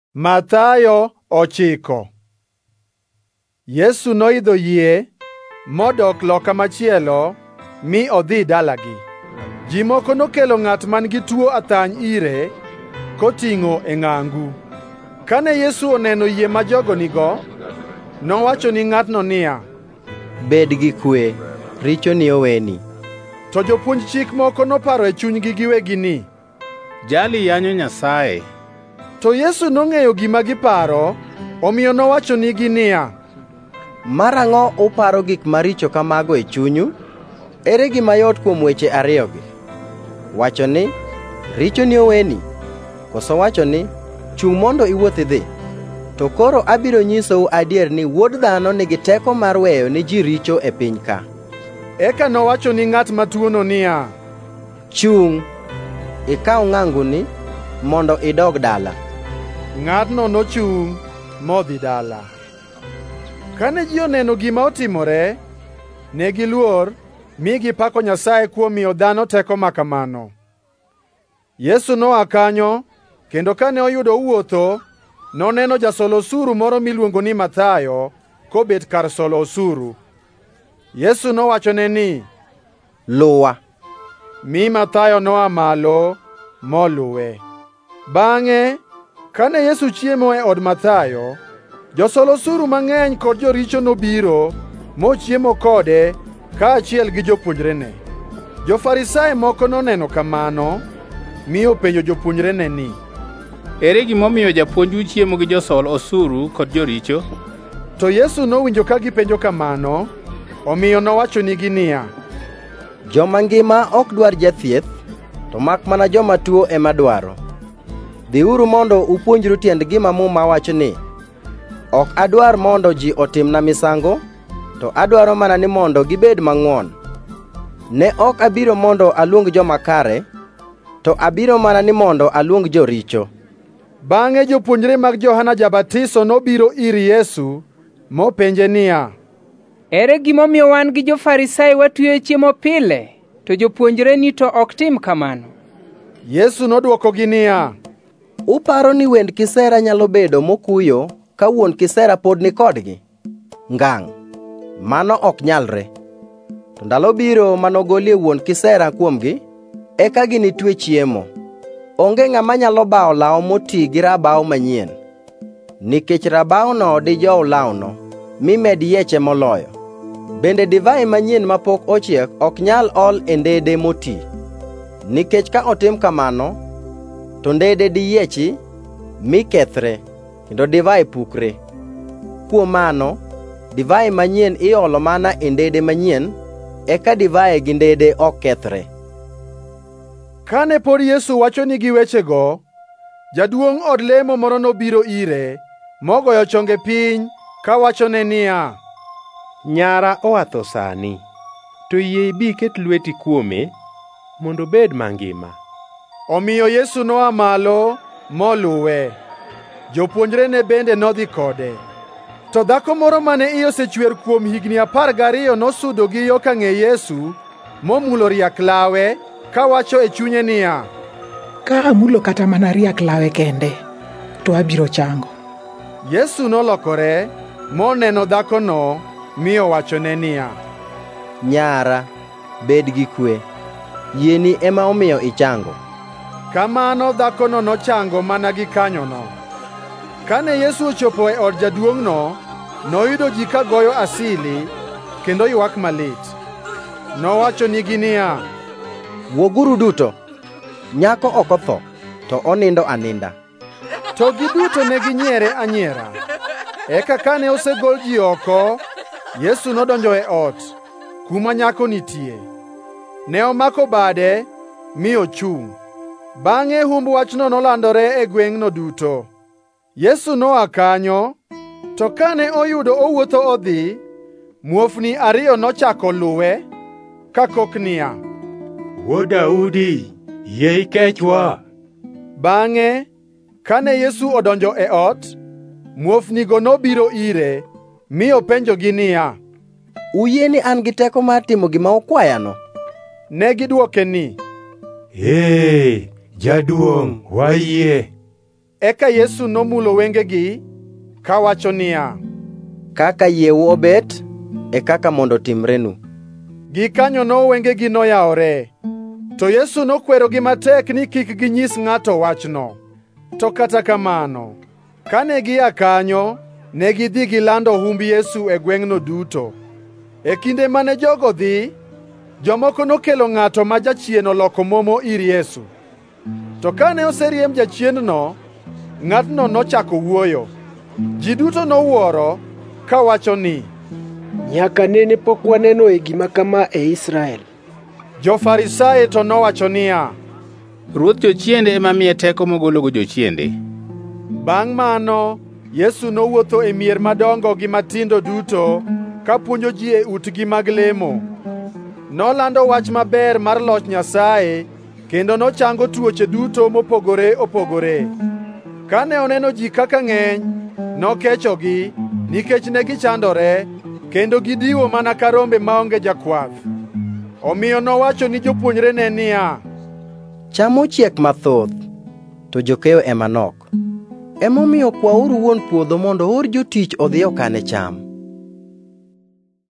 Mathayo 9. Yesu noidho yie modok loka machielo mi odhi dalagi. Ji moko nokelo ng'at man-gi tuo athany ire koting'o e ng'angu. Kane Yesu oneno yie ma jogo nigo, nowacho ni ng'atno niya, "Bed gi kwe, richoni oweni." To jopuonj chik moko noparo e chunygi giwegi ni, "Jali yanyo Nyasaye." To Yesu nong'eyo gima giparo, omiyo nowachonegi niya, "Marang'o uparo gik maricho kamago e chunyu? Ere gima yot kuom weche ariyogi? Wacho ni, richoni oweni, koso wacho ni, chungʼ mondo iwuoth idhi? To koro abiro nyisou adier ni Wuod Dhano nigi teko mar weyo ni ji richo e piny ka." Eka nowacho ni ng'at matuono niya, "Chung', ikaw ng'anguni mondo idog dala." Ng'atno nochung' modhi dala. Kane ji oneno gima otimore, ne giluor mi gipako Nyasaye kuom miyo dhano teko makamano. Yesu noa kanyo, kendo kane oyudo owuotho, noneno jasol osuru moro miluongo ni Mathayo kobet kar solo osuru. Yesu nowachone ni, "Luwa." Mi Mathayo noa malo moluwe. Bang'e, kane Yesu chiemo e od Mathayo, josol osuru mang'eny kod joricho nobiro mochiemo kode kaachiel gi jopuonjrene. Jo-Farisai moko noneno kamano, mi openjo jopuonjrene ni, "Ere gimomiyo japuonju chiemo gi josol osuru kod joricho?" To Yesu nowinjo ka gipenjo kamano, omiyo nowachonegi niya, "Joma ngima ok dwar jathieth, to mak mana joma tuo ema dwaro. Dhiuru mondo upuonjru tiend gima Muma wacho ni, ok adwar mondo ji otimna misango, to adwaro mana ni mondo gibed mang'won. Ne ok abiro mondo aluong joma kare, to abiro mana ni mondo aluong joricho." Bang'e jopuonjre mag Johana Jabatiso nobiro ir Yesu mopenje niya, "Ere gimomiyo wan gi jo-Farisai watweyo chiemo pile, to jopuonjreni to ok tim kamano?" Yesu nodwokogi niya, "Uparo ni wend kisera nyalo bedo mokuyo ka wuon kisera pod ni kodgi? Ngangʼ! Mano ok nyalre. To ndalo biro manogolie wuon kisera kuomgi, eka ginitwe chiemo. Onge ng'ama nyalo bawo law moti gi rabaw manyien, nikech rabawno dijow lawno, mi med yeche moloyo. Bende divai manyien mapok ochiek ok nyal ol e ndede moti, nikech ka otim kamano, to ndede diyiechi mi kethre, kendo divai pukre. Kuom mano, divai manyien iolo mana e ndede manyien, eka divai gi ndede ok kethre." Kane pod Yesu wachonegi wechego, jaduongʼ od lemo moro nobiro ire, mogoyo chonge piny kawachone niya, "Nyara oa tho sani, to yie ibi iket lweti kuome mondo obed mangima." Omiyo Yesu noa malo moluwe. Jopuonjrene bende nodhi kode. To dhako moro mane iye osechwer kuom higni 12 nosudo gi yo kang'e Yesu momulo riak lawe, kawacho e chunye niya, "Ka amulo kata mana riak lawe kende, to abiro chango." Yesu nolokore moneno dhakono mi owachone niya, "Nyara, bed gi kwe, yieni ema omiyo ichango." Kamano dhakono nochango mana gi kanyono. Kane Yesu ochopo e od jaduong'no, noyudo ji ka goyo asili kendo ywak malit. Nowachonegi niya, "Wuoguru duto, nyako ok otho, to onindo aninda." To giduto ne ginyiere anyiera. Eka kane osegol ji oko, Yesu nodonjo e ot, kuma nyako nitie. Ne omako bade mi ochung'. Bang'e humb wachno nolandore e gweng'no duto. Yesu noa kanyo, to kane oyudo owuotho odhi, muofni 2 nochako luwe, kakok niya, "Wuod Daudi, yie ikechwa." Bang'e, kane Yesu odonjo e ot, muofnigo nobiro ire, mi openjogi niya, "Uyie ni an gi teko mar timo gima ukwayano?" Ne gidwoke ni, Jaduong', wayie." Eka Yesu nomulo wengegi kawacho niya, kaka yieu obet e kaka mondo timrenu. Gikanyono wengegi noyawore. To Yesu nokwerogi matek ni kik ginyis ng'ato wachno. To kata kamano, kane gia kanyo, ne gidhi gilando humb Yesu e gweng'no duto. E kinde mane jogo dhi, jomoko nokelo ng'ato ma jachien oloko momo ir Yesu. To kane oseriemb jachiendno, ng'atno nochako wuoyo. Ji duto nowuoro kawacho ni, nyaka nene pok waneno e gima kama e Israel. Jo-Farisai to nowacho niya, Ruoth jochiende ema miye teko mogologo jochiende. Bangʼ mano, Yesu nowuotho e mier madongo gi matindo duto, kapuonjo ji e utgi mag lemo. Nolando wach maber mar loch Nyasaye, kendo nochango tuoche duto mopogore opogore. Kane oneno ji kaka ng'eny, nokechogi, nikech ne gichandore, kendo gidiwo mana ka rombe maonge jakwath. Omiyo nowacho ni jopuonjrene niya, cham ochiek mathoth, to jokeyo ema nok. Emomiyo kwauru wuon puodho mondo oor jotich odhi okane cham.